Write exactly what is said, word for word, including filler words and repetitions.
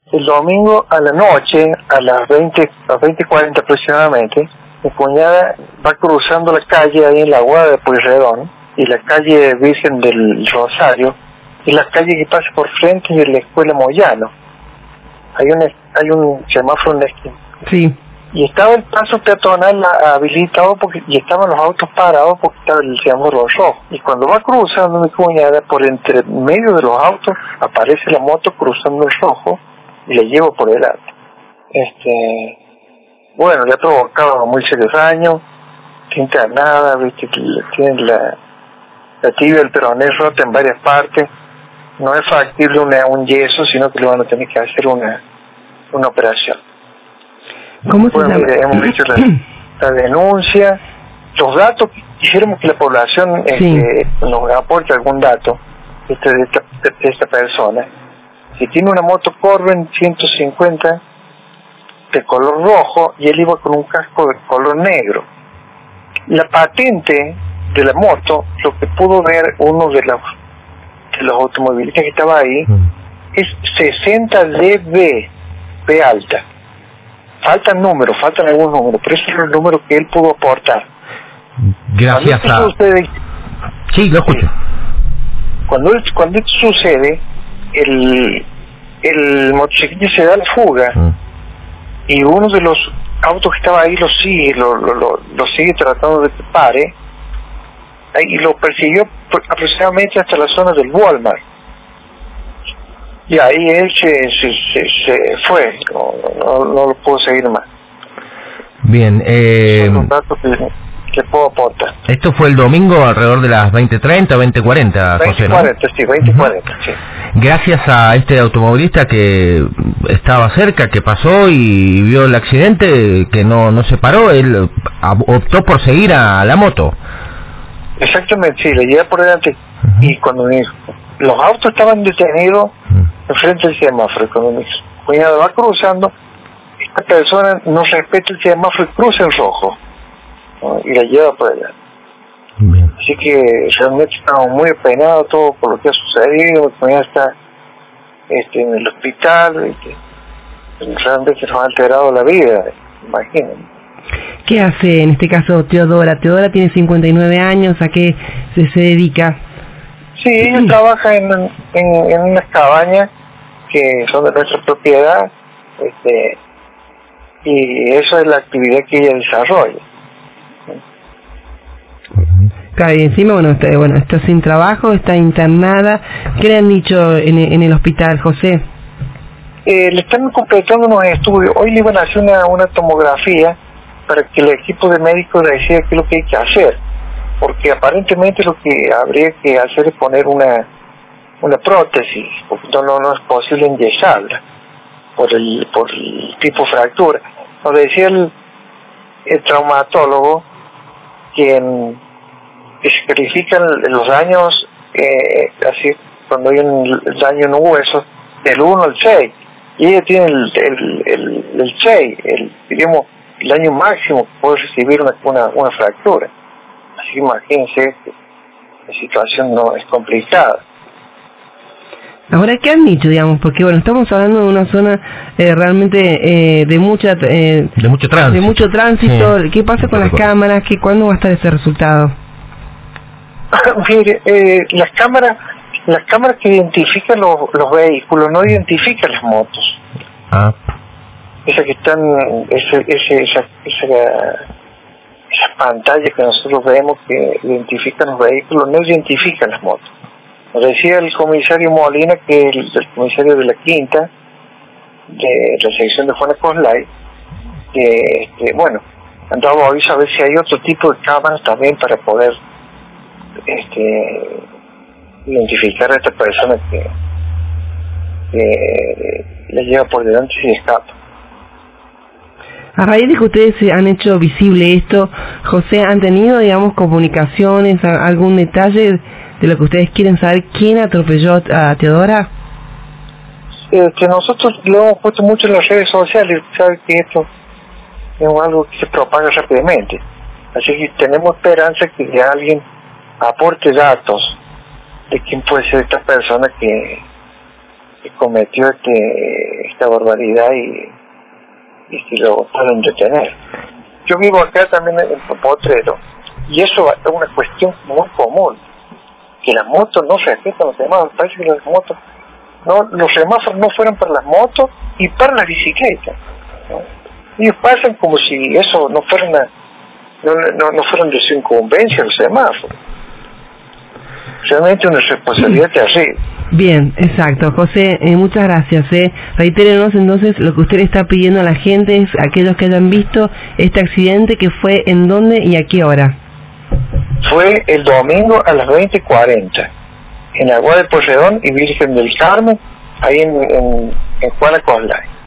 El domingo a la noche, a las veinte, a las veinte cuarenta aproximadamente, mi cuñada va cruzando la calle ahí en la Guada de Pueyrredón y la calle Virgen del Rosario y la calle que pasa por frente de la escuela Moyano. Hay un hay un semáforo en la esquina. Sí. Y estaba el paso peatonal habilitado porque y estaban los autos parados porque estaba el semáforo rojo. Y cuando va cruzando mi cuñada, por entre medio de los autos aparece la moto cruzando el rojo y le llevo por delante. Este, bueno, le ha provocado muy serios daños, internada, viste, tiene la, la tibia del peroné rota en varias partes. No es factible una, un yeso, sino que le van a tener que hacer una, una operación. ¿Cómo se bueno, llama? Mire, hemos hecho la, la denuncia, los datos, quisiéramos que la población sí. este, nos aporte algún dato este, de, esta, de esta persona. Si tiene una moto Corben ciento cincuenta de color rojo y él iba con un casco de color negro. La patente de la moto, lo que pudo ver uno de los, de los automovilistas que estaba ahí, mm. es sesenta D B, B alta. Faltan números, faltan algunos números, pero ese es el número que él pudo aportar. Gracias a... Sucede, sí, lo escucho. Cuando, cuando esto sucede, el, el motociclista se da la fuga mm. y uno de los autos que estaba ahí lo sigue, lo, lo, lo, lo sigue tratando de que pare y lo persiguió aproximadamente hasta la zona del Walmart. Y ahí él se, se, se, se fue, no, no, no lo puedo seguir más. Bien, eh... son los datos que, que puedo aportar. Esto fue el domingo alrededor de las veinte treinta, veinte cuarenta, José, ¿no? veinte cuarenta, sí, veinte cuarenta, uh-huh. sí. Gracias a este automovilista que estaba cerca, que pasó y vio el accidente, que no, no se paró, él optó por seguir a la moto. Exactamente, sí, le lleva por delante. Uh-huh. Y cuando mi, los autos estaban detenidos uh-huh. enfrente del semáforo, cuando mi cuñado va cruzando, esta persona no respeta el semáforo y cruza en rojo, ¿no? Y la lleva por allá. Bien. Así que realmente estamos muy apenados todo por lo que ha sucedido. Mi cuñado está este, en el hospital, y realmente nos ha alterado la vida, imagínense. ¿Qué hace en este caso Teodora? Teodora tiene cincuenta y nueve años, ¿a qué se, se dedica? Sí, ella trabaja en, en, en unas cabañas que son de nuestra propiedad, este, y eso es la actividad que ella desarrolla. Claro, y encima, bueno, está, bueno, está sin trabajo, está internada. ¿Qué le han dicho en, en el hospital, José? Eh, le están completando unos estudios. Hoy le iban a hacer una, una tomografía para que el equipo de médicos decida qué es lo que hay que hacer, porque aparentemente lo que habría que hacer es poner una una prótesis, porque no, no, no es posible enyesarla por el por el tipo de fractura. Nos decía el, el traumatólogo que, en, que se califican los daños, eh, así cuando hay un daño en un hueso, del uno al seis, y ella tiene el, el, el, el seis, el, digamos, el daño máximo que puede recibir una, una, una fractura. Así que imagínense que la situación no es complicada. Ahora, ¿qué han dicho, digamos? Porque, bueno, estamos hablando de una zona eh, realmente eh, de mucha eh, de mucho tránsito. De mucho tránsito. Sí. ¿Qué pasa con las cosa. cámaras? ¿Qué, ¿Cuándo va a estar ese resultado? Mire, eh, las cámaras las cámaras que identifican los, los vehículos no identifican las motos. Ah. Esa que están, ese, ese, esa, esa, esas pantallas que nosotros vemos que identifican los vehículos, no identifican las motos. Nos decía el comisario Molina, que es el, el comisario de la Quinta, de la sección de Juana Coslay, que, que bueno, andaba hoy a ver si hay otro tipo de cámaras también para poder este identificar a esta persona que, que le lleva por delante y escapa. A raíz de que ustedes han hecho visible esto, José, ¿han tenido, digamos, comunicaciones, algún detalle de lo que ustedes quieren saber? ¿Quién atropelló a Teodora? Eh, que nosotros lo hemos puesto mucho en las redes sociales, sabe que esto es algo que se propaga rápidamente. Así que tenemos esperanza que alguien aporte datos de quién puede ser esta persona que, que cometió este esta barbaridad y, y que lo pueden detener. Yo vivo acá también en Potrero, y eso es una cuestión muy común, que las motos no respetan los semáforos. Parece que las motos, no, los semáforos no fueron para las motos y para las bicicletas, ¿no? Ellos pasan como si eso no fuera una, no, no, no fueran de su incumbencia los semáforos. Realmente una responsabilidad terrible. Bien, exacto. José, eh, muchas gracias. Eh. Reitérenos entonces lo que usted le está pidiendo a la gente, es aquellos que hayan visto este accidente, que fue en dónde y a qué hora. Fue el domingo a las veinte cuarenta, en Agua de Porredón y Virgen del Carmen, ahí en, en, en Juana Coslay.